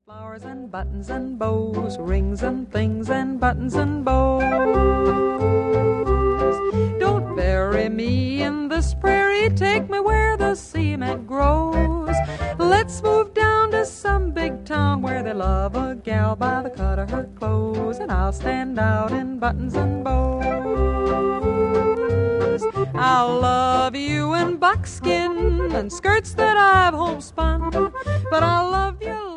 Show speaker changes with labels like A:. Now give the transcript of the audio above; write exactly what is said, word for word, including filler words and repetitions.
A: Flowers and buttons and bows, rings and things and buttons and bows. Don't bury me in this prairie, take me where the cement grows. Let's move down to some big town where they love a gal by the cut of her clothes, and I'll stand out in buttons and bows. I'll love you in buckskin and skirts that I've homespun, but I'll love you